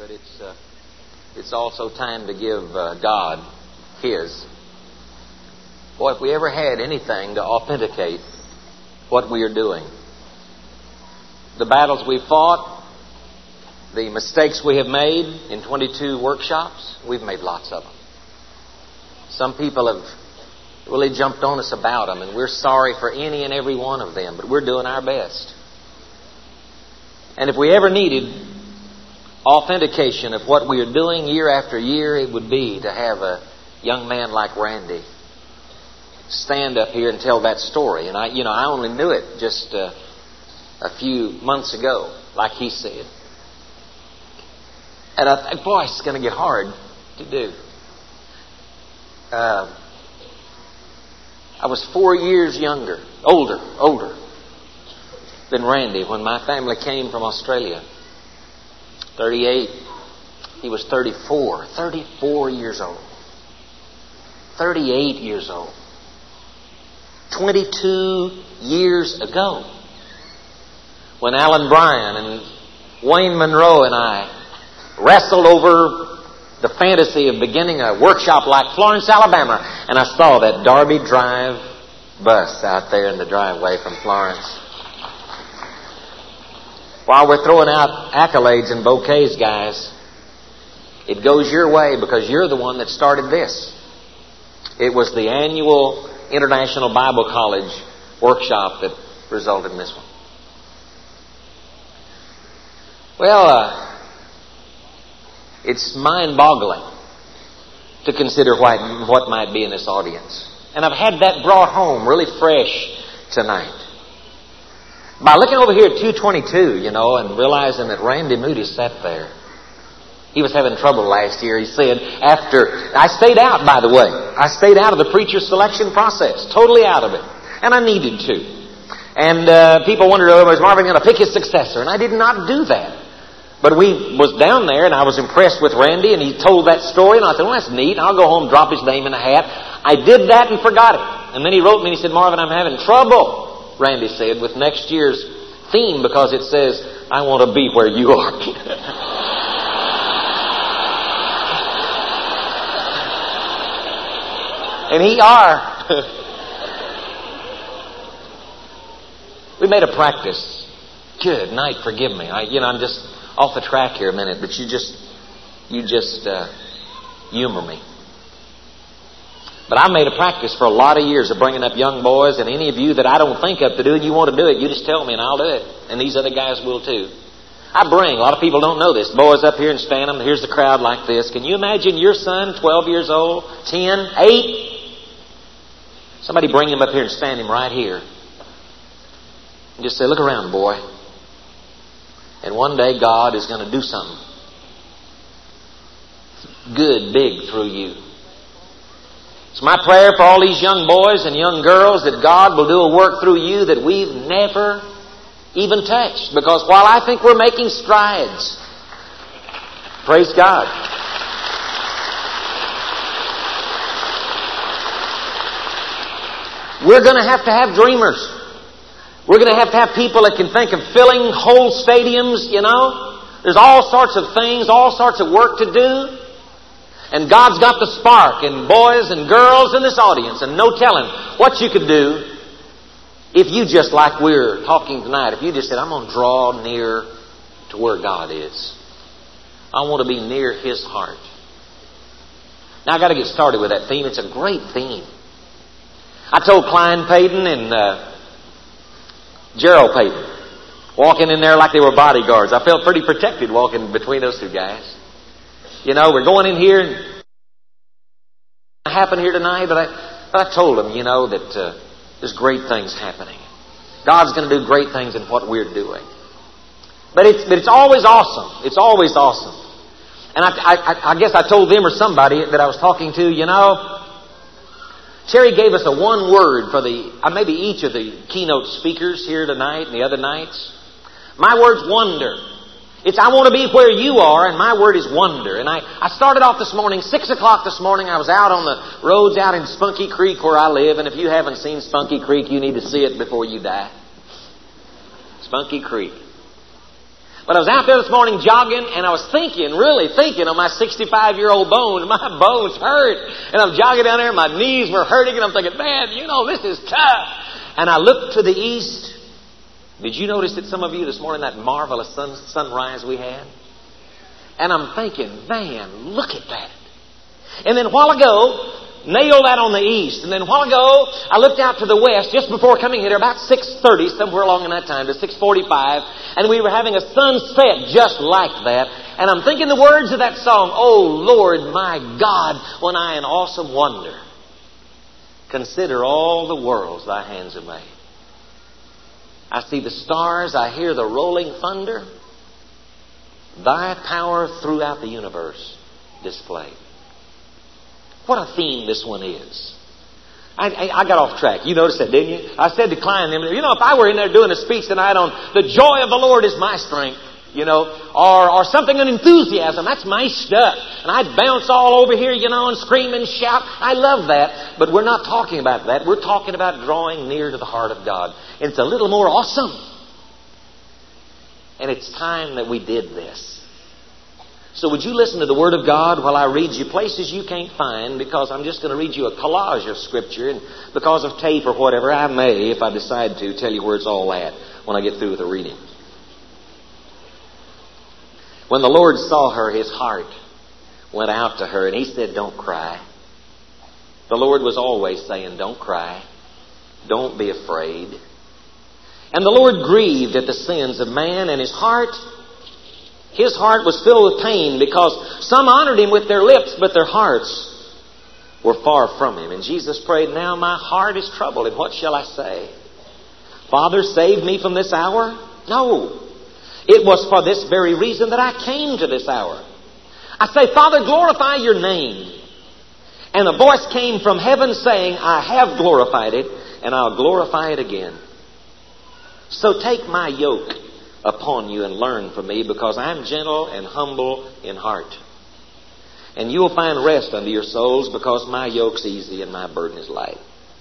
but it's also time to give God His. Boy, if we ever had anything to authenticate what we are doing, the battles we fought, the mistakes we have made in 22 workshops, we've made lots of them. Some people have really jumped on us about them, and we're sorry for any and every one of them, but we're doing our best. And if we ever needed authentication of what we are doing year after year, it would be to have a young man like Randy stand up here and tell that story. And I only knew it just a few months ago, like he said. And I think, boy, it's going to get hard to do. I was 4 years older than Randy when my family came from Australia. 38. He was 34. 34 years old. 38 years old. 22 years ago, when Alan Bryan and Wayne Monroe and I wrestled over the fantasy of beginning a workshop like Florence, Alabama, and I saw that Darby Drive bus out there in the driveway from Florence. While we're throwing out accolades and bouquets, guys, it goes your way because you're the one that started this. It was the annual International Bible College workshop that resulted in this one. Well, it's mind-boggling to consider what might be in this audience. And I've had that brought home really fresh tonight. By looking over here at 222, and realizing that Randy Moody sat there. He was having trouble last year. He said, I stayed out, by the way. I stayed out of the preacher selection process. Totally out of it. And I needed to. And people wondered, was Marvin going to pick his successor? And I did not do that. But we was down there, and I was impressed with Randy, and he told that story, and I thought, well, that's neat. I'll go home and drop his name in a hat. I did that and forgot it. And then he wrote me and he said, Marvin, I'm having trouble, Randy said, with next year's theme because it says, I want to be where you are. And he are. We made a practice. Good night, forgive me. I'm just off the track here a minute, but you just humor me. But I made a practice for a lot of years of bringing up young boys, and any of you that I don't think up to do and you want to do it, you just tell me and I'll do it. And these other guys will too. I bring, a lot of people don't know this, boys up here and stand them. Here's the crowd like this. Can you imagine your son, 12 years old, 10, 8? Somebody bring him up here and stand him right here. And just say, look around, boy. And one day God is going to do something good, big through you. It's my prayer for all these young boys and young girls that God will do a work through you that we've never even touched. Because while I think we're making strides, praise God. We're going to have dreamers. We're going to have people that can think of filling whole stadiums, There's all sorts of things, all sorts of work to do. And God's got the spark in boys and girls in this audience. And no telling what you could do if you just, like we're talking tonight, if you just said, I'm going to draw near to where God is. I want to be near His heart. Now, I've got to get started with that theme. It's a great theme. I told Klein Payton and Gerald Payton, walking in there like they were bodyguards. I felt pretty protected walking between those two guys. We're going in here and it happened here tonight, but I told them, that there's great things happening. God's going to do great things in what we're doing. But it's always awesome. It's always awesome. And I guess I told them or somebody that I was talking to, Terry gave us a one word for maybe each of the keynote speakers here tonight and the other nights. My word's wonder. It's I want to be where you are, and my word is wonder. And I started off this morning, 6 o'clock this morning. I was out on the roads out in Spunky Creek where I live. And if you haven't seen Spunky Creek, you need to see it before you die. Spunky Creek. But I was out there this morning jogging, and I was really thinking of my 65-year-old bones. My bones hurt. And I'm jogging down there, and my knees were hurting, and I'm thinking, man, this is tough. And I looked to the east. Did you notice that some of you this morning, that marvelous sunrise we had? And I'm thinking, man, look at that. And then a while ago, nailed that on the east. And then a while ago, I looked out to the west just before coming here, about 6:30, somewhere along in that time, to 6:45. And we were having a sunset just like that. And I'm thinking the words of that song, "Oh Lord, my God, when I in awesome wonder consider all the worlds thy hands have made. I see the stars, I hear the rolling thunder, thy power throughout the universe displayed." What a theme this one is. I got off track. You noticed that, didn't you? I said to Klein, if I were in there doing a speech tonight on the joy of the Lord is my strength, or something, an enthusiasm, that's my stuff. And I'd bounce all over here, and scream and shout. I love that. But we're not talking about that. We're talking about drawing near to the heart of God. And it's a little more awesome. And it's time that we did this. So would you listen to the Word of God while I read you places you can't find, because I'm just going to read you a collage of Scripture, and because of tape or whatever, I may, if I decide to, tell you where it's all at when I get through with the reading. When the Lord saw her, His heart went out to her, and He said, "Don't cry." The Lord was always saying, "Don't cry. Don't be afraid." And the Lord grieved at the sins of man, and His heart was filled with pain, because some honored Him with their lips, but their hearts were far from Him. And Jesus prayed, "Now my heart is troubled, and what shall I say? Father, save me from this hour?" No. It was for this very reason that I came to this hour. I say, "Father, glorify your name." And a voice came from heaven saying, "I have glorified it, and I'll glorify it again. So take my yoke upon you and learn from me, because I'm gentle and humble in heart. And you will find rest unto your souls, because my yoke's easy and my burden is light."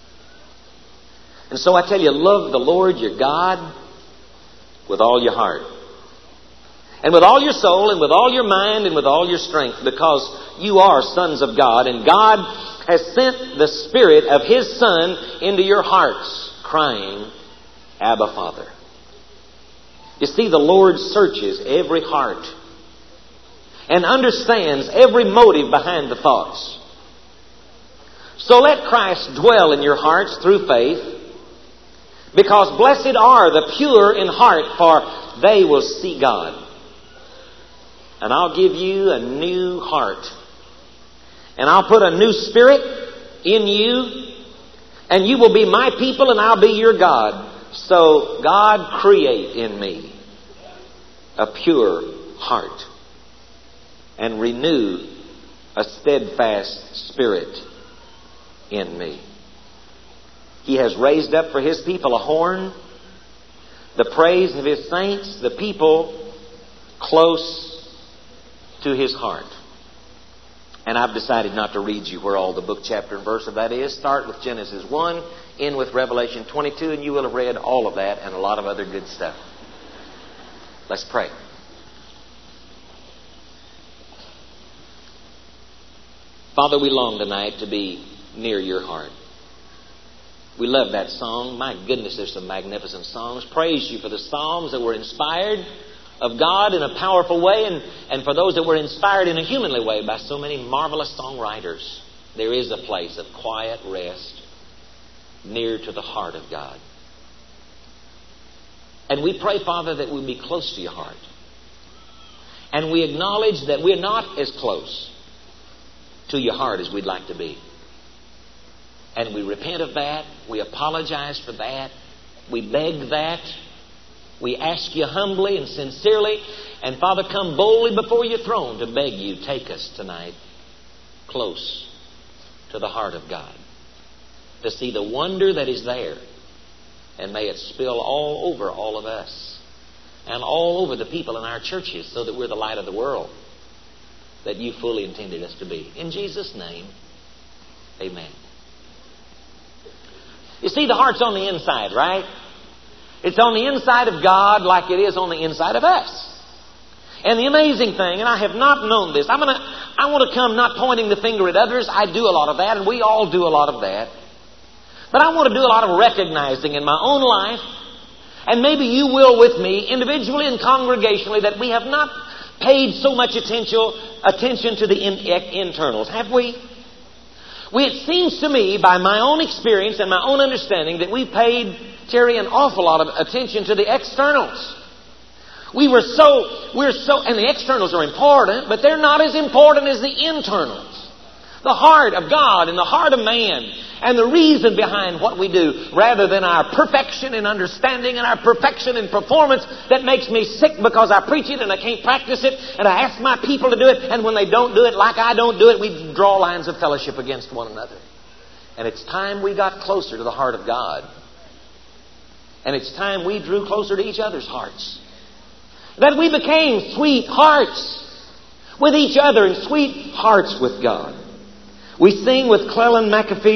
And so I tell you, love the Lord your God with all your heart, and with all your soul, and with all your mind, and with all your strength, because you are sons of God, and God has sent the Spirit of His Son into your hearts, crying, "Abba, Father." You see, the Lord searches every heart and understands every motive behind the thoughts. So let Christ dwell in your hearts through faith, because blessed are the pure in heart, for they will see God. And I'll give you a new heart, and I'll put a new spirit in you, and you will be my people, and I'll be your God. So, God, create in me a pure heart, and renew a steadfast spirit in me. He has raised up for His people a horn, the praise of His saints, the people close to His heart. And I've decided not to read you where all the book, chapter, and verse of that is. Start with Genesis 1, end with Revelation 22, and you will have read all of that and a lot of other good stuff. Let's pray. Father, we long tonight to be near your heart. We love that song. My goodness, there's some magnificent songs. Praise you for the Psalms that were inspired of God in a powerful way, and for those that were inspired in a humanly way by so many marvelous songwriters. There is a place of quiet rest near to the heart of God. And we pray, Father, that we'll be close to your heart. And we acknowledge that we're not as close to your heart as we'd like to be. And we repent of that. We apologize for that. We beg that. We ask you humbly and sincerely. And Father, come boldly before your throne to beg you, take us tonight close to the heart of God, to see the wonder that is there. And may it spill all over all of us and all over the people in our churches, so that we're the light of the world that you fully intended us to be. In Jesus' name, amen. You see, the heart's on the inside, right? It's on the inside of God like it is on the inside of us. And the amazing thing, and I have not known this, I want to come not pointing the finger at others. I do a lot of that, and we all do a lot of that. But I want to do a lot of recognizing in my own life, and maybe you will with me, individually and congregationally, that we have not paid so much attention to the internals. Have we? It seems to me, by my own experience and my own understanding, that we paid, Terry, an awful lot of attention to the externals. We're so, and the externals are important, but they're not as important as the internals. The heart of God and the heart of man and the reason behind what we do, rather than our perfection in understanding and our perfection in performance that makes me sick because I preach it and I can't practice it and I ask my people to do it, and when they don't do it like I don't do it, we draw lines of fellowship against one another. And it's time we got closer to the heart of God. And it's time we drew closer to each other's hearts. That we became sweet hearts with each other and sweet hearts with God. We sing with Clellan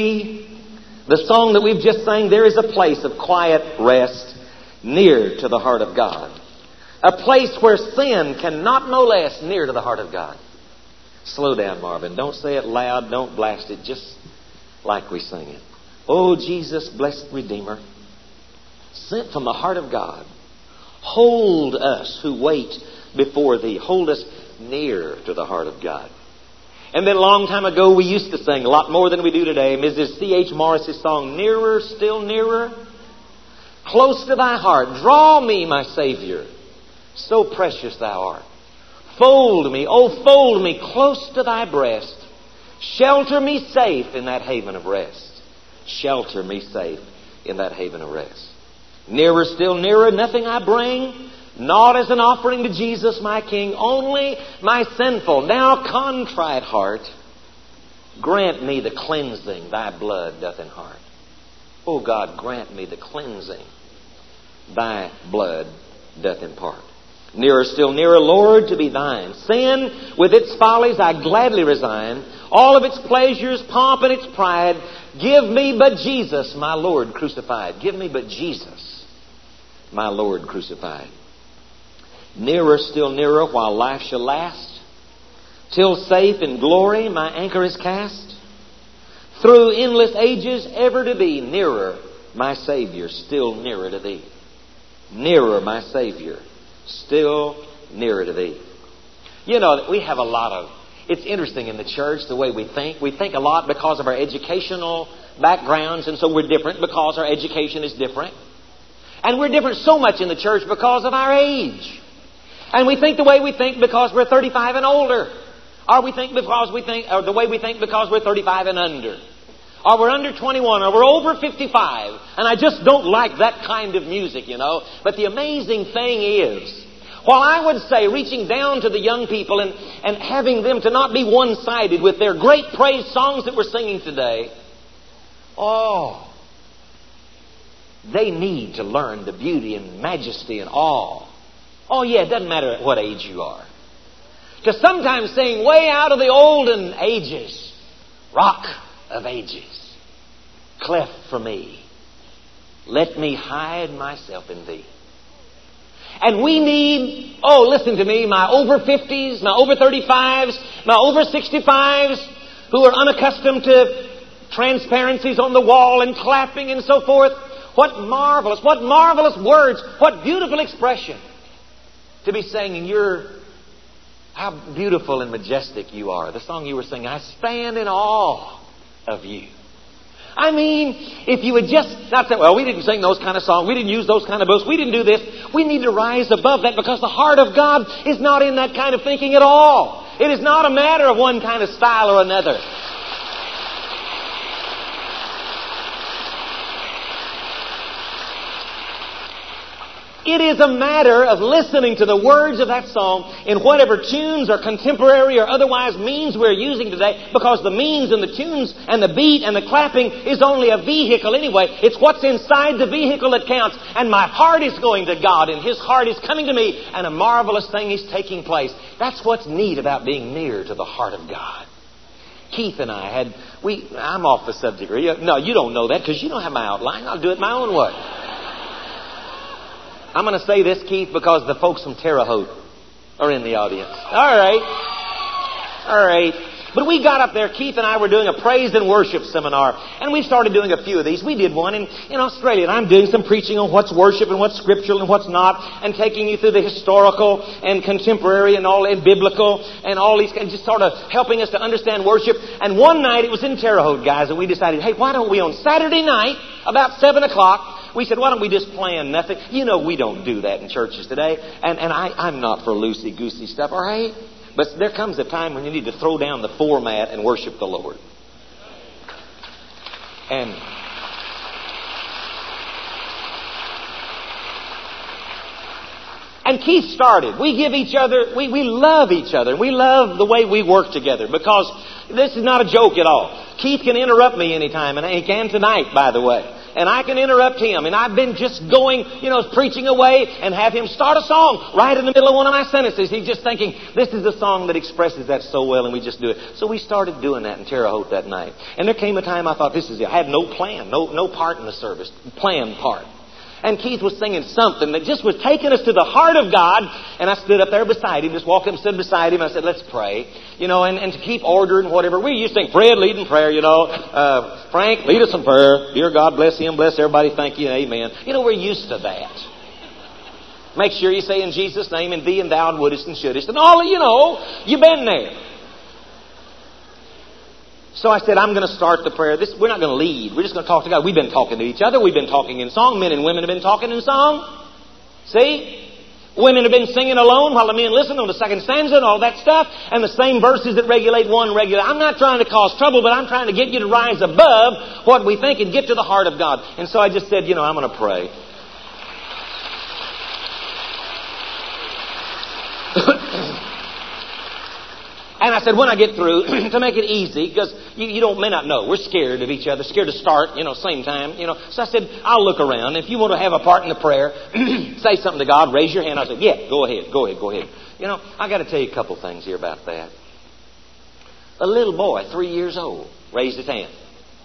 McAfee the song that we've just sang, "There is a place of quiet rest near to the heart of God." A place where sin cannot no less near to the heart of God. Slow down, Marvin. Don't say it loud. Don't blast it. Just like we sing it. Oh, Jesus, blessed Redeemer, sent from the heart of God, hold us who wait before Thee. Hold us near to the heart of God. And then a long time ago, we used to sing a lot more than we do today. Mrs. C.H. Morris's song, "Nearer, still nearer, close to Thy heart. Draw me, my Savior, so precious Thou art. Fold me, oh fold me close to Thy breast. Shelter me safe in that haven of rest. Shelter me safe in that haven of rest. Nearer, still nearer, nothing I bring, not as an offering to Jesus my King, only my sinful, now contrite heart. Grant me the cleansing Thy blood doth impart. Oh God, grant me the cleansing Thy blood doth impart. Nearer, still nearer, Lord, to be Thine. Sin with its follies I gladly resign. All of its pleasures, pomp, and its pride. Give me but Jesus, my Lord crucified. Give me but Jesus, my Lord crucified. Nearer, still nearer, while life shall last, till safe in glory my anchor is cast. Through endless ages ever to be nearer, my Savior, still nearer to Thee. Nearer, my Savior, still nearer to Thee. You know, we have a lot of... It's interesting in the church the way we think. We think a lot because of our educational backgrounds, and so we're different because our education is different. And we're different so much in the church because of our age. And we think the way we think because we're 35 and older. Or we think because the way we think because we're 35 and under. Or we're under 21, or we're over 55. And I just don't like that kind of music, you know. But the amazing thing is, while I would say reaching down to the young people and having them to not be one-sided with their great praise songs that we're singing today, they need to learn the beauty and majesty and awe. Oh yeah, it doesn't matter at what age you are. To sometimes sing way out of the olden ages, Rock of Ages, cleft for me, let me hide myself in Thee. And we need, listen to me, my over 50s, my over 35s, my over 65s, who are unaccustomed to transparencies on the wall and clapping and so forth. What marvelous words, what beautiful expression to be singing. How beautiful and majestic you are. The song you were singing, I stand in awe of you. I mean, if you would just not say, well, we didn't sing those kind of songs, we didn't use those kind of books, we didn't do this. We need to rise above that, because the heart of God is not in that kind of thinking at all. It is not a matter of one kind of style or another. It is a matter of listening to the words of that song in whatever tunes or contemporary or otherwise means we're using today, because the means and the tunes and the beat and the clapping is only a vehicle anyway. It's what's inside the vehicle that counts. And my heart is going to God and His heart is coming to me, and a marvelous thing is taking place. That's what's neat about being near to the heart of God. Keith and I I'm off the subject. No, you don't know that because you don't have my outline. I'll do it my own way. I'm going to say this, Keith, because the folks from Terre Haute, Or in the audience. All right. All right. But we got up there, Keith and I were doing a praise and worship seminar. And we started doing a few of these. We did one in Australia. And I'm doing some preaching on what's worship and what's scriptural and what's not. And taking you through the historical and contemporary and all and biblical and all these, and just sort of helping us to understand worship. And one night, it was in Terre Haute, guys, and we decided, hey, why don't we on Saturday night, about 7 o'clock, we said, why don't we just plan nothing? We don't do that in churches today. And I'm not for loosey-goosey stuff, all right? But there comes a time when you need to throw down the format and worship the Lord. And Keith started. We give each other, we love each other. We love the way we work together because this is not a joke at all. Keith can interrupt me anytime, and he can tonight, by the way. And I can interrupt him. And I've been just going, preaching away and have him start a song right in the middle of one of my sentences. He's just thinking, this is a song that expresses that so well, and we just do it. So we started doing that in Terre Haute that night. And there came a time I thought, this is it. I had no plan, no part in the service, planned part. And Keith was singing something that just was taking us to the heart of God. And I stood up there beside him, just walked up and stood beside him. I said, let's pray. And to keep order and whatever. We used to sing, Fred, lead in prayer, Frank, lead us in prayer. Dear God, bless him, bless everybody, thank you, and amen. We're used to that. Make sure you say in Jesus' name, and thee and thou and wouldest and shouldest. And all, you've been there. So I said, I'm going to start the prayer. We're not going to lead. We're just going to talk to God. We've been talking to each other. We've been talking in song. Men and women have been talking in song. See? Women have been singing alone while the men listen on the second stanza and all that stuff. And the same verses that regulate one regulate. I'm not trying to cause trouble, but I'm trying to get you to rise above what we think and get to the heart of God. And so I just said, I'm going to pray. And I said, when I get through, to make it easy, because you may not know. We're scared of each other, scared to start, same time, So I said, I'll look around. If you want to have a part in the prayer, say something to God, raise your hand. I said, yeah, go ahead. I got to tell you a couple things here about that. A little boy, 3 years old, raised his hand.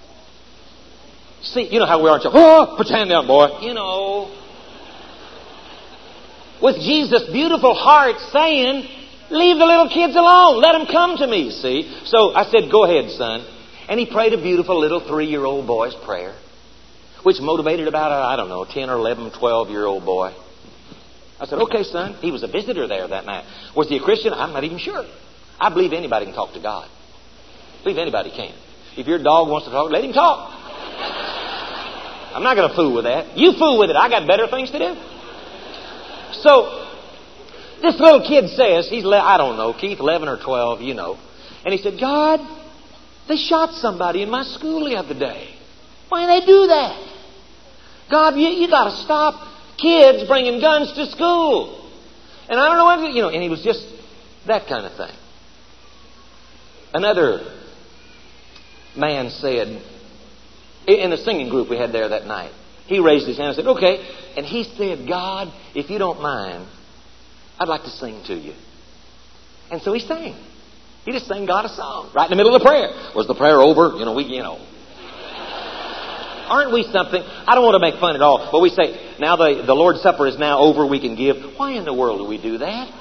See, how we are. Oh, put your hand down, boy. With Jesus' beautiful heart saying, leave the little kids alone. Let them come to me, see. So I said, go ahead, son. And he prayed a beautiful little 3-year-old boy's prayer, which motivated about a 10 or 11, 12-year-old boy. I said, okay, son. He was a visitor there that night. Was he a Christian? I'm not even sure. I believe anybody can talk to God. I believe anybody can. If your dog wants to talk, let him talk. I'm not going to fool with that. You fool with it. I got better things to do. So this little kid says, Keith, 11 or 12, And he said, God, they shot somebody in my school the other day. Why did they do that? God, you got to stop kids bringing guns to school. And I don't know what, and he was just that kind of thing. Another man said, in a singing group we had there that night, he raised his hand and said, okay. And he said, God, if you don't mind, I'd like to sing to you. And so he sang. He just sang God a song right in the middle of the prayer. Was the prayer over? Aren't we something? I don't want to make fun at all, but we say, now the Lord's Supper is now over, we can give. Why in the world do we do that?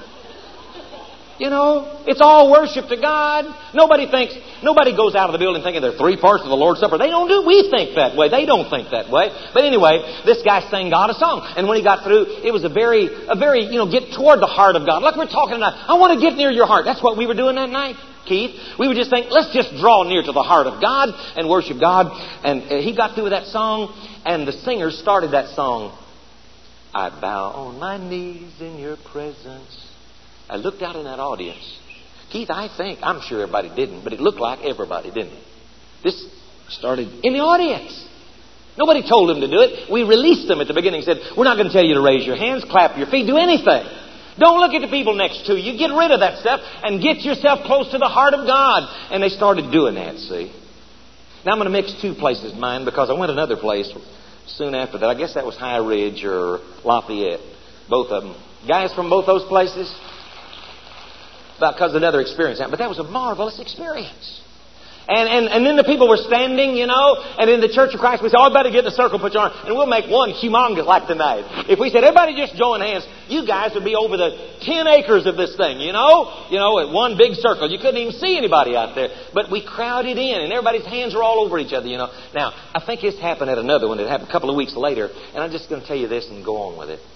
It's all worship to God. Nobody goes out of the building thinking there are 3 parts of the Lord's Supper. We think that way. They don't think that way. But anyway, this guy sang God a song. And when he got through, it was a very, get toward the heart of God. Like we're talking tonight. I want to get near your heart. That's what we were doing that night, Keith. We would just think, let's just draw near to the heart of God and worship God. And he got through with that song, and the singer started that song. I bow on my knees in your presence. I looked out in that audience. Keith, I'm sure everybody didn't, but it looked like everybody, didn't it? This started in the audience. Nobody told them to do it. We released them at the beginning and said, we're not going to tell you to raise your hands, clap your feet, do anything. Don't look at the people next to you. Get rid of that stuff and get yourself close to the heart of God. And they started doing that, see. Now I'm going to mix 2 places of mine because I went another place soon after that. I guess that was High Ridge or Lafayette. Both of them. Guys from both those places? Because another experience happened. But that was a marvelous experience. And then the people were standing, and in the Church of Christ, we said, oh, better get in a circle, put your arm, and we'll make one humongous like tonight. If we said, everybody just join hands, you guys would be over the 10 acres of this thing, at one big circle. You couldn't even see anybody out there. But we crowded in, and everybody's hands were all over each other, Now, I think this happened at another one. It happened a couple of weeks later, and I'm just going to tell you this and go on with it.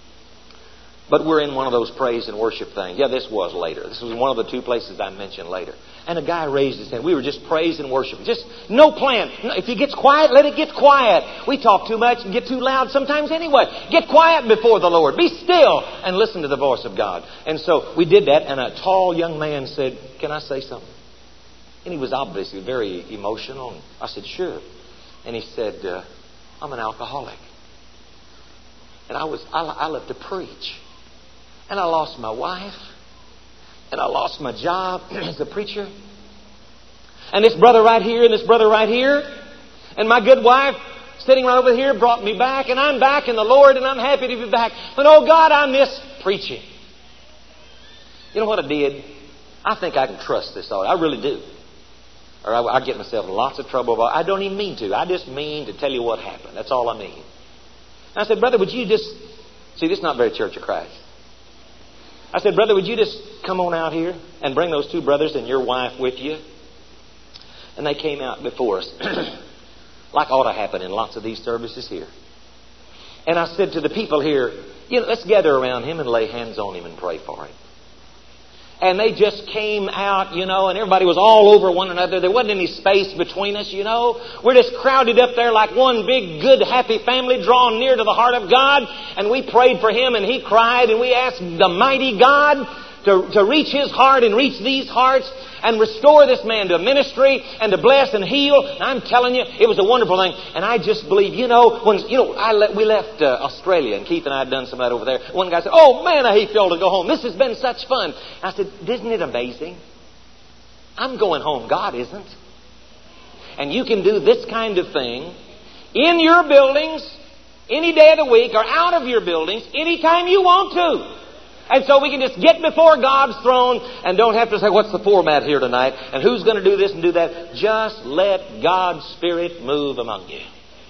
But we're in one of those praise and worship things. Yeah, this was later. This was one of the two places I mentioned later. And a guy raised his hand. We were just praise and worship. Just no plan. If he gets quiet, let it get quiet. We talk too much and get too loud sometimes anyway. Get quiet before the Lord. Be still and listen to the voice of God. And so we did that, and a tall young man said, can I say something? And he was obviously very emotional. And I said, sure. And he said, I'm an alcoholic. And I love to preach. And I lost my wife. And I lost my job as a preacher. And this brother right here and this brother right here. And my good wife sitting right over here brought me back. And I'm back in the Lord and I'm happy to be back. But oh God, I miss preaching. You know what I did? I think I can trust this audience. I really do. Or I get myself in lots of trouble. I don't even mean to. I just mean to tell you what happened. That's all I mean. And I said, brother, would you just... See, this is not very Church of Christ. I said, brother, would you just come on out here and bring those two brothers and your wife with you? And they came out before us, like ought to happen in lots of these services here. And I said to the people here, let's gather around him and lay hands on him and pray for him. And they just came out, and everybody was all over one another. There wasn't any space between us, We're just crowded up there like one big, good, happy family drawn near to the heart of God. And we prayed for him and he cried. And we asked the mighty God to reach his heart and reach these hearts and restore this man to ministry and to bless and heal. And I'm telling you, it was a wonderful thing. And I just believe, we left Australia, and Keith and I had done some of that over there. One guy said, oh man, I hate y'all to go home. This has been such fun. I said, isn't it amazing? I'm going home. God isn't. And you can do this kind of thing in your buildings, any day of the week, or out of your buildings, anytime you want to. And so we can just get before God's throne and don't have to say, what's the format here tonight? And who's going to do this and do that? Just let God's Spirit move among you.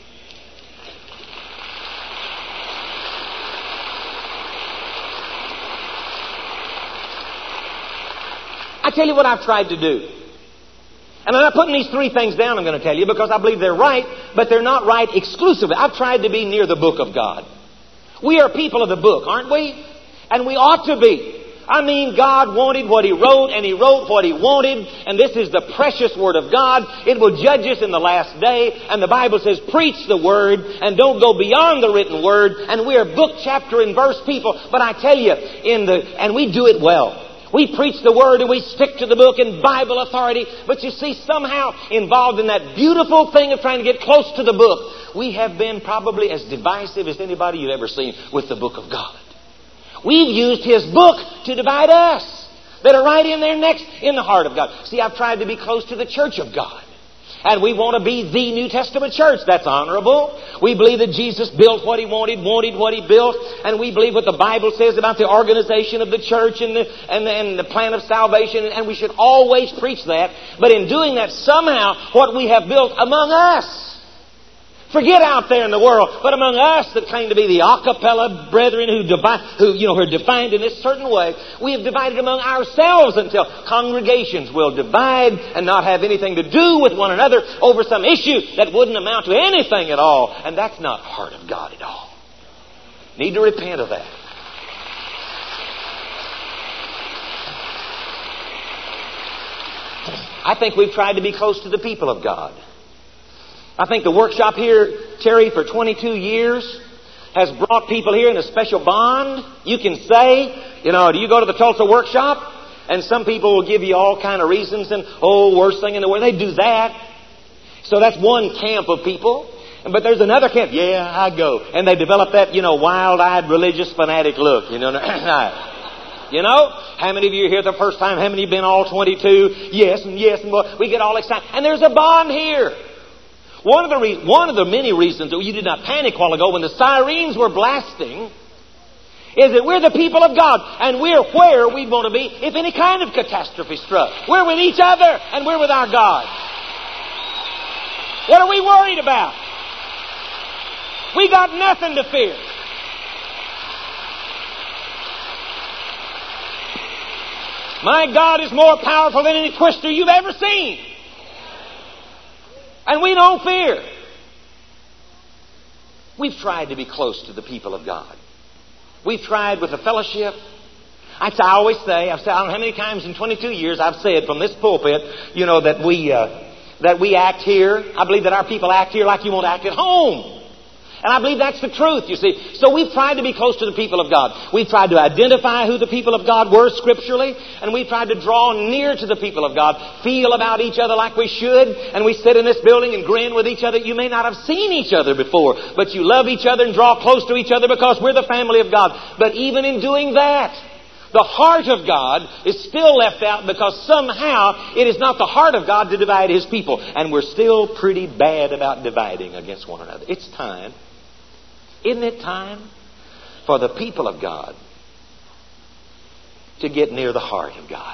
I tell you what I've tried to do. And I'm not putting these three things down, I'm going to tell you, because I believe they're right, but they're not right exclusively. I've tried to be near the book of God. We are people of the book, aren't we? And we ought to be. I mean, God wanted what He wrote, and He wrote what He wanted, and this is the precious Word of God. It will judge us in the last day, and the Bible says, preach the Word, and don't go beyond the written Word, and we are book, chapter, and verse people. But I tell you, and we do it well. We preach the Word and we stick to the book in Bible authority. But you see, somehow involved in that beautiful thing of trying to get close to the book, we have been probably as divisive as anybody you've ever seen with the book of God. We've used His book to divide us that are right in there next in the heart of God. See, I've tried to be close to the church of God. And we want to be the New Testament church. That's honorable. We believe that Jesus built what He wanted what He built. And we believe what the Bible says about the organization of the church and the plan of salvation. And we should always preach that. But in doing that, somehow, what we have built among us, forget out there in the world, but among us that claim to be the a cappella brethren who are defined in this certain way, we have divided among ourselves until congregations will divide and not have anything to do with one another over some issue that wouldn't amount to anything at all. And that's not heart of God at all. Need to repent of that. I think we've tried to be close to the people of God. I think the workshop here, Terry, for 22 years has brought people here in a special bond. You can say, do you go to the Tulsa workshop? And some people will give you all kind of reasons and, worst thing in the world. They do that. So that's one camp of people. But there's another camp. Yeah, I go. And they develop that, wild-eyed religious fanatic look. How many of you are here the first time? How many have been all 22? Yes, and we get all excited. And there's a bond here. One of the many reasons that you did not panic a while ago when the sirens were blasting is that we're the people of God, and we're where we'd want to be if any kind of catastrophe struck. We're with each other, and we're with our God. What are we worried about? We got nothing to fear. My God is more powerful than any twister you've ever seen. And we don't fear. We've tried to be close to the people of God. We've tried with the fellowship. I always say, I've said, I don't know how many times in 22 years I've said from this pulpit, that we act here. I believe that our people act here like you won't act at home. And I believe that's the truth, you see. So we've tried to be close to the people of God. We've tried to identify who the people of God were scripturally. And we've tried to draw near to the people of God. Feel about each other like we should. And we sit in this building and grin with each other. You may not have seen each other before. But you love each other and draw close to each other because we're the family of God. But even in doing that, the heart of God is still left out because somehow it is not the heart of God to divide His people. And we're still pretty bad about dividing against one another. It's time. Isn't it time for the people of God to get near the heart of God?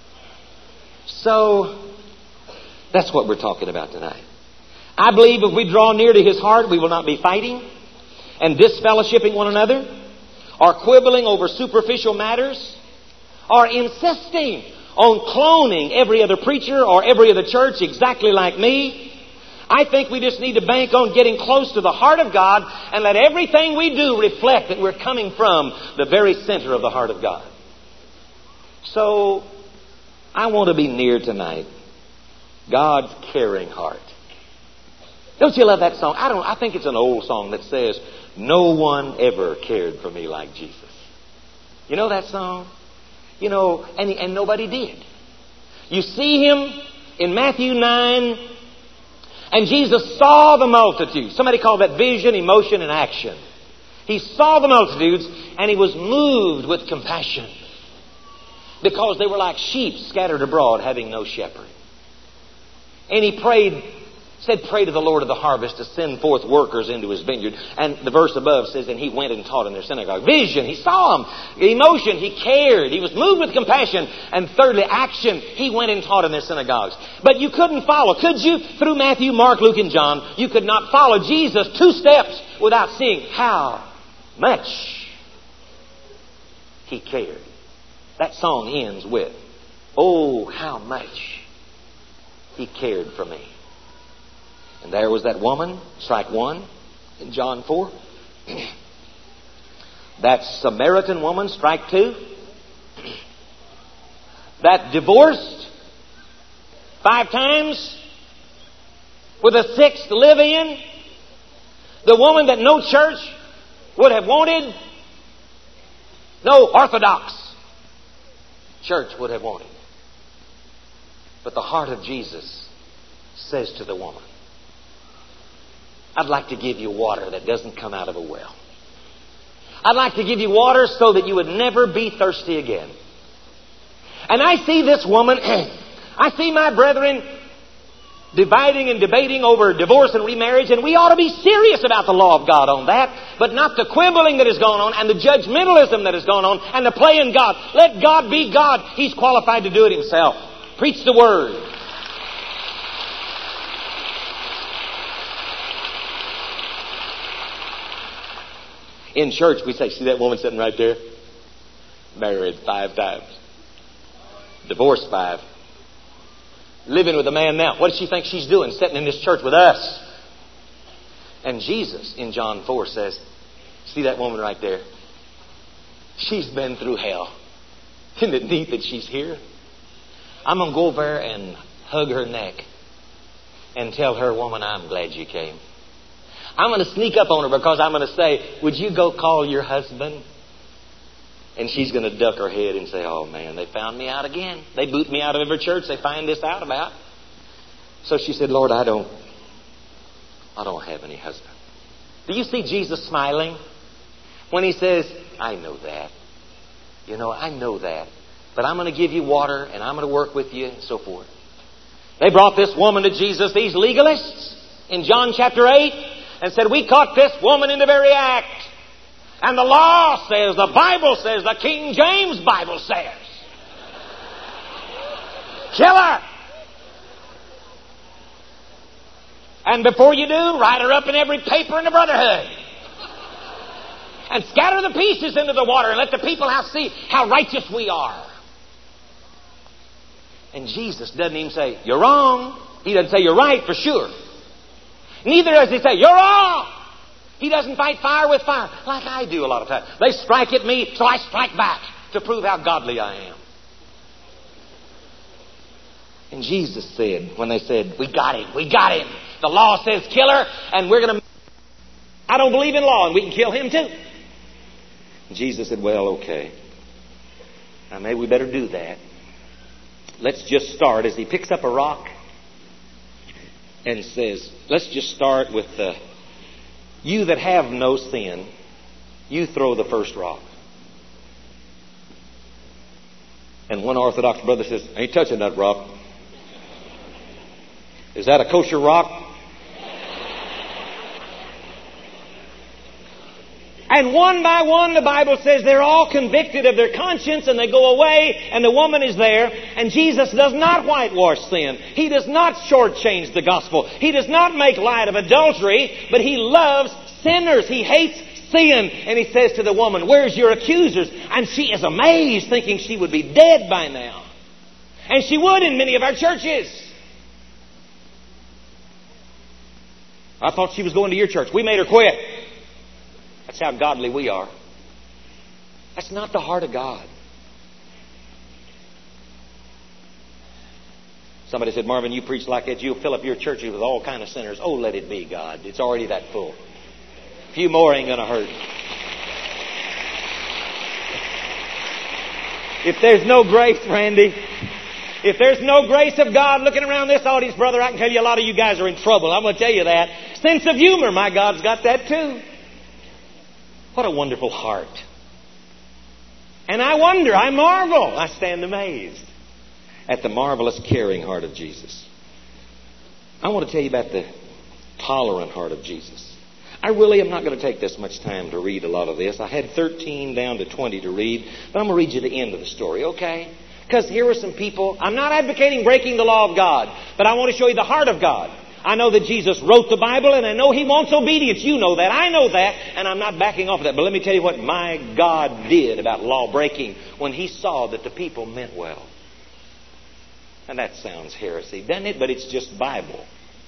So, that's what we're talking about tonight. I believe if we draw near to His heart, we will not be fighting and disfellowshipping one another, or quibbling over superficial matters, or insisting on cloning every other preacher or every other church exactly like me. I think we just need to bank on getting close to the heart of God and let everything we do reflect that we're coming from the very center of the heart of God. So, I want to be near tonight. God's caring heart. Don't you love that song? I think it's an old song that says, "No one ever cared for me like Jesus." You know that song? And nobody did. You see Him in Matthew 9. And Jesus saw the multitudes. Somebody called that vision, emotion, and action. He saw the multitudes and He was moved with compassion because they were like sheep scattered abroad having no shepherd. And He said, "Pray to the Lord of the harvest to send forth workers into His vineyard." And the verse above says, "And He went and taught in their synagogue." Vision, He saw them. Emotion, He cared. He was moved with compassion. And thirdly, action, He went and taught in their synagogues. But you couldn't follow, could you? Through Matthew, Mark, Luke, and John, you could not follow Jesus 2 steps without seeing how much He cared. That song ends with, "Oh, how much He cared for me." And there was that woman, strike 1, in John 4. That Samaritan woman, strike 2. That divorced 5 times with a 6th to live in. The woman that no church would have wanted. No Orthodox church would have wanted. But the heart of Jesus says to the woman, "I'd like to give you water that doesn't come out of a well. I'd like to give you water so that you would never be thirsty again." And I see this woman, I see my brethren dividing and debating over divorce and remarriage, and we ought to be serious about the law of God on that, but not the quibbling that has gone on and the judgmentalism that has gone on and the playing God. Let God be God. He's qualified to do it Himself. Preach the Word. In church, we say, "See that woman sitting right there? Married 5 times. Divorced 5. Living with a man now. What does she think she's doing sitting in this church with us?" And Jesus, in John 4, says, "See that woman right there? She's been through hell. Isn't it neat that she's here? I'm going to go over there and hug her neck and tell her, 'Woman, I'm glad you came.' I'm going to sneak up on her because I'm going to say, 'Would you go call your husband?' And she's going to duck her head and say, 'Oh man, they found me out again. They boot me out of every church they find this out about.' So she said, 'Lord, I don't have any husband.'" Do you see Jesus smiling when He says, "I know that. I know that. But I'm going to give you water and I'm going to work with you," and so forth. They brought this woman to Jesus, these legalists, in John chapter 8, and said, "We caught this woman in the very act. And the law says, the Bible says, the King James Bible says, kill her." And before you do, write her up in every paper in the brotherhood. And scatter the pieces into the water and let the people see how righteous we are. And Jesus doesn't even say, you're wrong. He doesn't say, you're right for sure. Neither does he say, you're wrong. He doesn't fight fire with fire like I do a lot of times. They strike at me, so I strike back to prove how godly I am. And Jesus said, when they said, we got him. The law says kill her, and we're going to... I don't believe in law, and we can kill him too. And Jesus said, well, okay. Now maybe we better do that. Let's just start as he picks up a rock and says, let's just start with you that have no sin, you throw the first rock. And one Orthodox brother says, I ain't touching that rock. Is that a kosher rock? And one by one, the Bible says they're all convicted of their conscience and they go away and the woman is there. And Jesus does not whitewash sin. He does not shortchange the gospel. He does not make light of adultery, but He loves sinners. He hates sin. And He says to the woman, where's your accusers? And she is amazed, thinking she would be dead by now. And she would in many of our churches. I thought she was going to your church. We made her quit. That's how godly we are. That's not the heart of God. Somebody said, Marvin, you preach like that, you'll fill up your churches with all kind of sinners. Oh, let it be, God. It's already that full. A few more ain't going to hurt. If there's no grace, Randy, if there's no grace of God looking around this audience, brother, I can tell you a lot of you guys are in trouble. I'm going to tell you that. Sense of humor, my God's got that too. What a wonderful heart. And I wonder, I marvel, I stand amazed at the marvelous caring heart of Jesus. I want to tell you about the tolerant heart of Jesus. I really am not going to take this much time to read a lot of this. I had 13 down to 20 to read, but I'm going to read you the end of the story, okay? Because here are some people, I'm not advocating breaking the law of God, but I want to show you the heart of God. I know that Jesus wrote the Bible, and I know He wants obedience. You know that. I know that, and I'm not backing off of that. But let me tell you what my God did about law breaking when He saw that the people meant well. And that sounds heresy, doesn't it? But it's just Bible.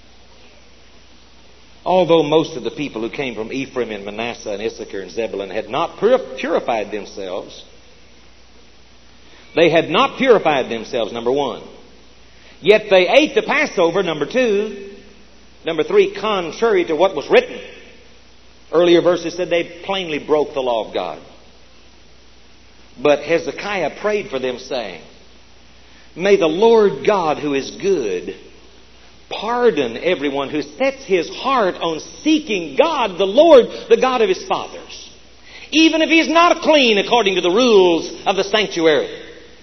Although most of the people who came from Ephraim and Manasseh and Issachar and Zebulun had not purified themselves, they had not purified themselves, number one. Yet they ate the Passover, number two. Number three, contrary to what was written. Earlier verses said they plainly broke the law of God. But Hezekiah prayed for them, saying, may the Lord God, who is good, pardon everyone who sets his heart on seeking God, the Lord, the God of his fathers, even if he is not clean according to the rules of the sanctuary.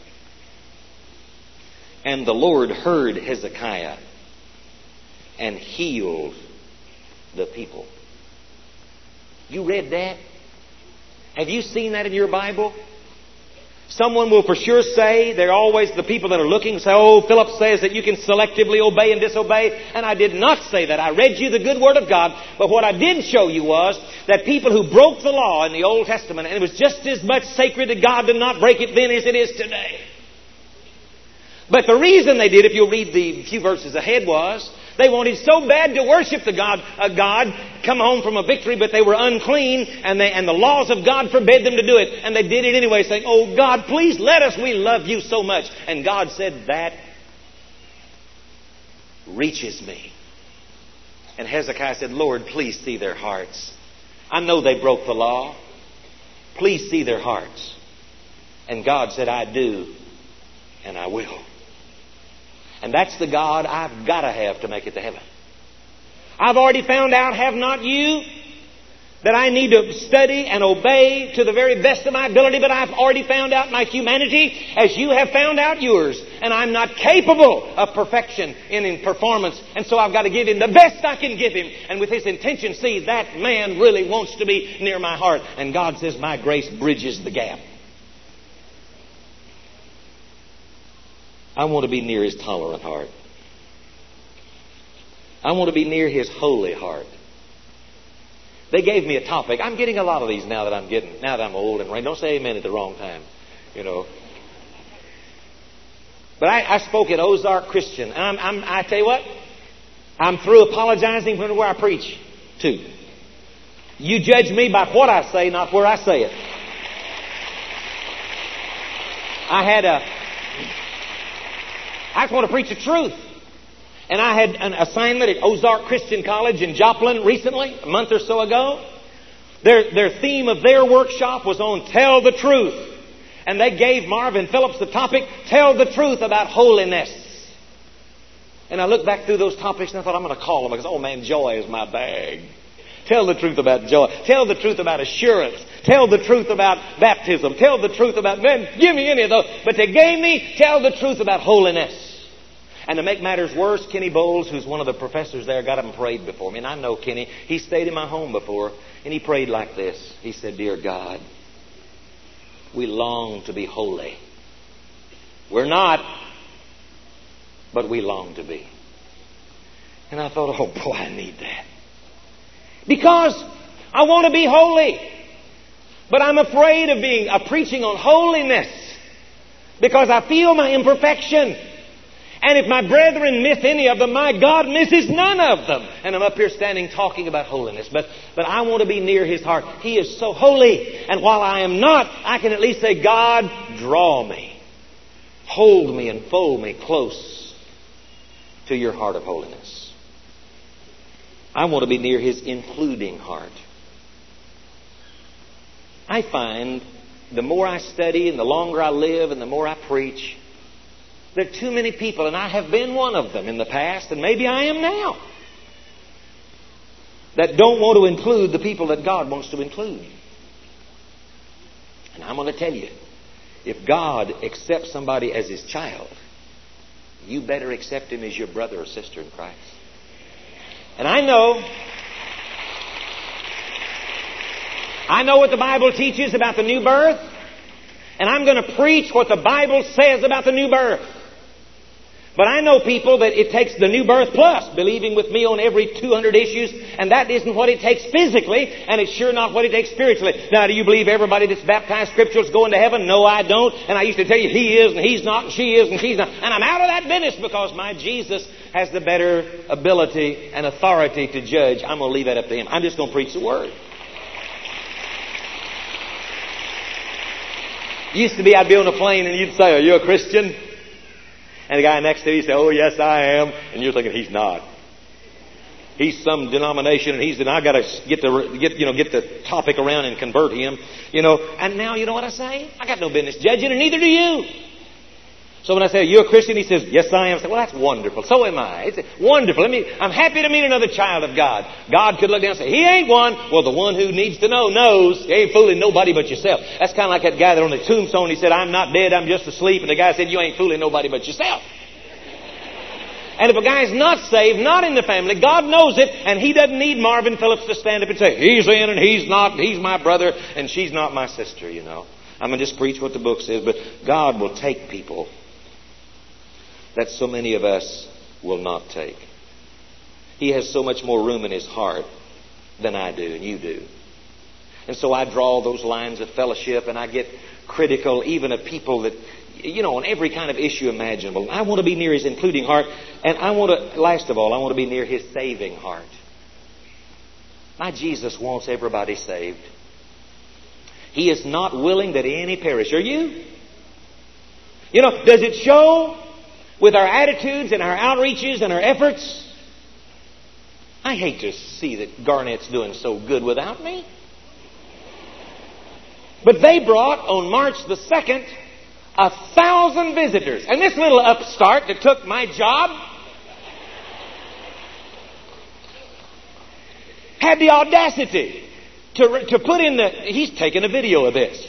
And the Lord heard Hezekiah and healed the people. You read that? Have you seen that in your Bible? Someone will for sure say, they're always the people that are looking, say, oh, Philip says that you can selectively obey and disobey. And I did not say that. I read you the good Word of God. But what I did show you was that people who broke the law in the Old Testament, and it was just as much sacred to God to not break it then as it is today. But the reason they did, if you'll read the few verses ahead, was they wanted so bad to worship the God, come home from a victory, but they were unclean, and the laws of God forbade them to do it. And they did it anyway, saying, oh God, please let us, we love you so much. And God said, that reaches me. And Hezekiah said, Lord, please see their hearts. I know they broke the law. Please see their hearts. And God said, I do, and I will. And that's the God I've got to have to make it to heaven. I've already found out, have not you, that I need to study and obey to the very best of my ability, but I've already found out my humanity as you have found out yours. And I'm not capable of perfection in performance. And so I've got to give Him the best I can give Him. And with His intention, see, that man really wants to be near my heart. And God says, my grace bridges the gap. I want to be near His tolerant heart. I want to be near His holy heart. They gave me a topic. I'm getting a lot of these now that I'm old and right. Don't say amen at the wrong time, you know. But I spoke at Ozark Christian. And I tell you what, I'm through apologizing for where I preach to. You judge me by what I say, not where I say it. I just want to preach the truth. And I had an assignment at Ozark Christian College in Joplin recently, a month or so ago. Their theme of their workshop was on Tell the Truth. And they gave Marvin Phillips the topic, Tell the Truth about Holiness. And I looked back through those topics and I thought, I'm going to call them because, oh man, joy is my bag. Tell the truth about joy. Tell the truth about assurance. Tell the truth about baptism. Tell the truth about, man, give me any of those. But they gave me, tell the truth about holiness. And to make matters worse, Kenny Bowles, who's one of the professors there, got up and prayed before me. And I know Kenny. He stayed in my home before. And he prayed like this. He said, Dear God, we long to be holy. We're not, but we long to be. And I thought, oh boy, I need that. Because I want to be holy. But I'm afraid of preaching on holiness. Because I feel my imperfection. And if my brethren miss any of them, my God misses none of them. And I'm up here standing talking about holiness. But I want to be near His heart. He is so holy. And while I am not, I can at least say, God, draw me. Hold me and fold me close to your heart of holiness. I want to be near His including heart. I find the more I study and the longer I live and the more I preach, there are too many people, and I have been one of them in the past, and maybe I am now, that don't want to include the people that God wants to include. And I'm going to tell you, if God accepts somebody as His child, you better accept him as your brother or sister in Christ. And I know what the Bible teaches about the new birth, and I'm going to preach what the Bible says about the new birth. But I know people that it takes the new birth plus believing with me on every 200 issues, and that isn't what it takes physically, and it's sure not what it takes spiritually. Now, do you believe everybody that's baptized scripturally is going to heaven? No, I don't. And I used to tell you he is, and he's not, and she is, and she's not. And I'm out of that business because my Jesus has the better ability and authority to judge. I'm going to leave that up to Him. I'm just going to preach the Word. Used to be I'd be on a plane and you'd say, "Are you a Christian?" And the guy next to you say, "Oh, yes, I am." And you're thinking, he's not. He's some denomination, and I got to get the topic around and convert him, And now you know what I say? I got no business judging, and neither do you. So when I say, "Are you a Christian?" he says, "Yes, I am." I say, "Well, that's wonderful. So am I." It's wonderful. I'm happy to meet another child of God. God could look down and say, "He ain't one." Well, the one who needs to know knows. You ain't fooling nobody but yourself. That's kind of like that guy that on the tombstone, he said, "I'm not dead, I'm just asleep." And the guy said, "You ain't fooling nobody but yourself." And if a guy's not saved, not in the family, God knows it, and He doesn't need Marvin Phillips to stand up and say, "He's in and he's not, he's my brother and she's not my sister," I'm going to just preach what the book says, but God will take people that so many of us will not take. He has so much more room in His heart than I do and you do. And so I draw those lines of fellowship, and I get critical even of people that, on every kind of issue imaginable. I want to be near His including heart, and last of all, I want to be near His saving heart. My Jesus wants everybody saved. He is not willing that any perish. Are you? Does it show with our attitudes and our outreaches and our efforts? I hate to see that Garnett's doing so good without me. But they brought on March the 2nd 1,000 visitors. And this little upstart that took my job had the audacity to put in he's taking a video of this.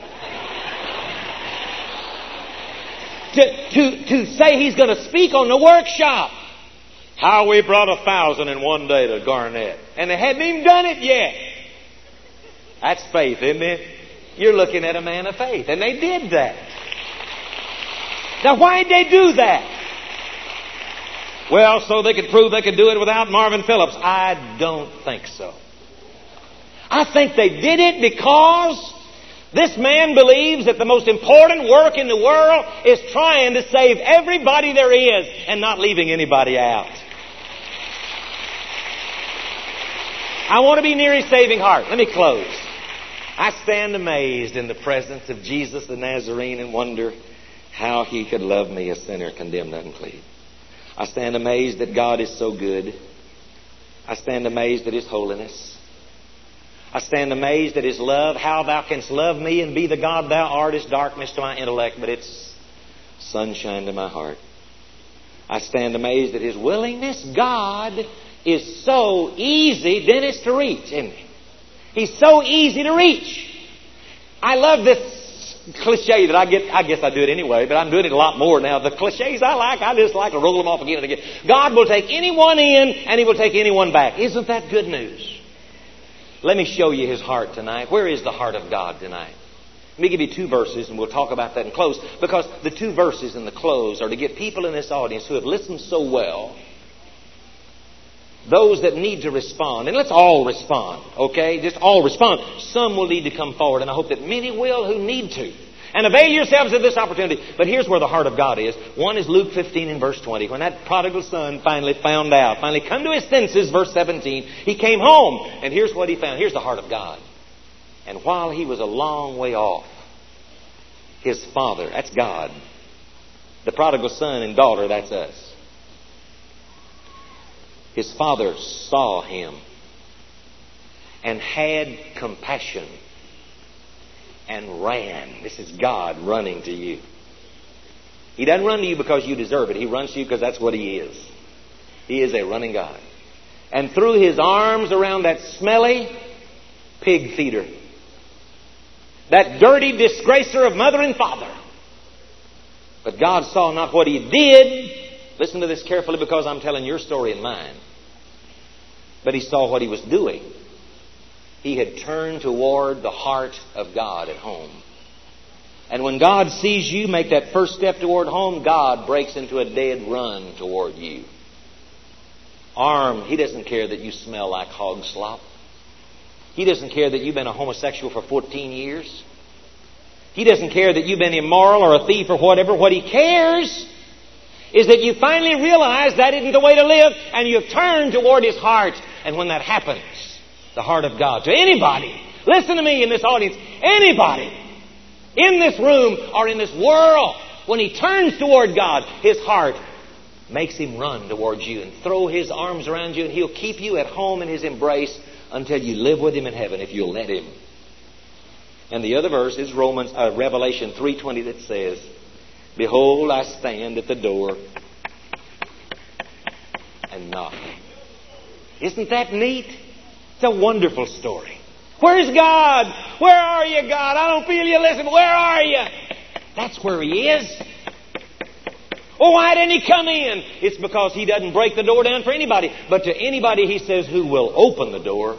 To say he's going to speak on the workshop. How we brought 1,000 in one day to Garnett. And they hadn't even done it yet. That's faith, isn't it? You're looking at a man of faith. And they did that. Now, why did they do that? Well, so they could prove they could do it without Marvin Phillips. I don't think so. I think they did it because this man believes that the most important work in the world is trying to save everybody there is and not leaving anybody out. I want to be near His saving heart. Let me close. I stand amazed in the presence of Jesus the Nazarene and wonder how He could love me, a sinner condemned unclean. I stand amazed that God is so good. I stand amazed at His holiness. I stand amazed at His love. How Thou canst love me and be the God Thou art is darkness to my intellect, but it's sunshine to my heart. I stand amazed at His willingness. God is so easy, Dennis, to reach, isn't He? He's so easy to reach. I love this cliche that I guess I do it anyway, but I'm doing it a lot more now. The cliches I just like to roll them off again and again. God will take anyone in and He will take anyone back. Isn't that good news? Let me show you His heart tonight. Where is the heart of God tonight? Let me give you 2 verses and we'll talk about that and close. Because the 2 verses in the close are to get people in this audience who have listened so well, those that need to respond. And let's all respond, okay? Just all respond. Some will need to come forward, and I hope that many will who need to. And avail yourselves of this opportunity. But here's where the heart of God is. One is Luke 15 and verse 20. When that prodigal son finally found out, finally come to his senses, verse 17, he came home. And here's what he found. Here's the heart of God. And while he was a long way off, his father, that's God. The prodigal son and daughter, that's us. His father saw him and had compassion and ran. This is God running to you. He doesn't run to you because you deserve it. He runs to you because that's what He is. He is a running God. And threw His arms around that smelly pig feeder, that dirty disgracer of mother and father. But God saw not what he did. Listen to this carefully because I'm telling your story and mine. But He saw what he was doing. He had turned toward the heart of God at home. And when God sees you make that first step toward home, God breaks into a dead run toward you. He doesn't care that you smell like hog slop. He doesn't care that you've been a homosexual for 14 years. He doesn't care that you've been immoral or a thief or whatever. What He cares is that you finally realize that isn't the way to live and you've turned toward His heart. And when that happens, the heart of God, to anybody, listen to me in this audience, anybody in this room or in this world, when he turns toward God, his heart makes him run towards you and throw his arms around you, and he'll keep you at home in his embrace until you live with him in heaven if you'll let him. And the other verse is Revelation 3:20 that says, "Behold, I stand at the door and knock." Isn't that neat? It's a wonderful story. Where's God? Where are you, God? I don't feel you listening. Where are you? That's where He is. Oh, why didn't He come in? It's because He doesn't break the door down for anybody. But to anybody He says who will open the door,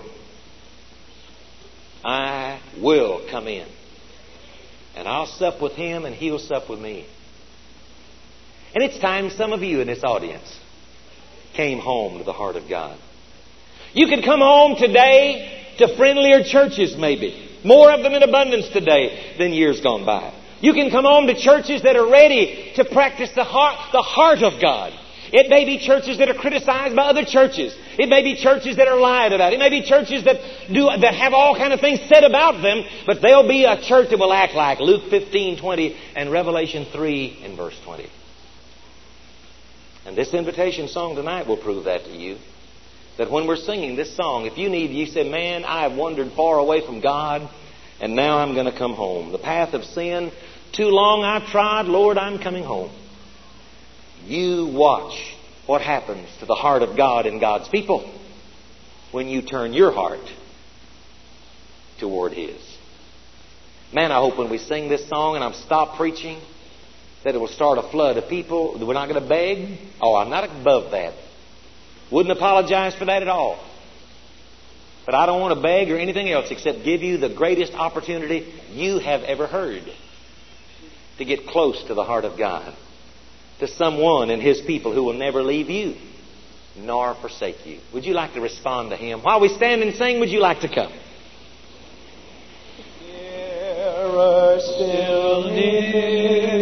I will come in. And I'll sup with Him and He'll sup with me. And it's time some of you in this audience came home to the heart of God. You could come home today to friendlier churches maybe. More of them in abundance today than years gone by. You can come home to churches that are ready to practice the heart of God. It may be churches that are criticized by other churches. It may be churches that are lied about. It may be churches that have all kind of things said about them, but they'll be a church that will act like Luke 15:20 and Revelation 3 and verse 20. And this invitation song tonight will prove that to you. That when we're singing this song, if you say, man, I have wandered far away from God, and now I'm going to come home. The path of sin, too long I've tried, Lord, I'm coming home. You watch what happens to the heart of God and God's people when you turn your heart toward His. Man, I hope when we sing this song and I'm stopped preaching, that it will start a flood of people. We're not going to beg. Oh, I'm not above that. Wouldn't apologize for that at all. But I don't want to beg or anything else except give you the greatest opportunity you have ever heard to get close to the heart of God. to someone and His people who will never leave you nor forsake you. Would you like to respond to Him? While we stand and sing, would you like to come? Nearer, still near.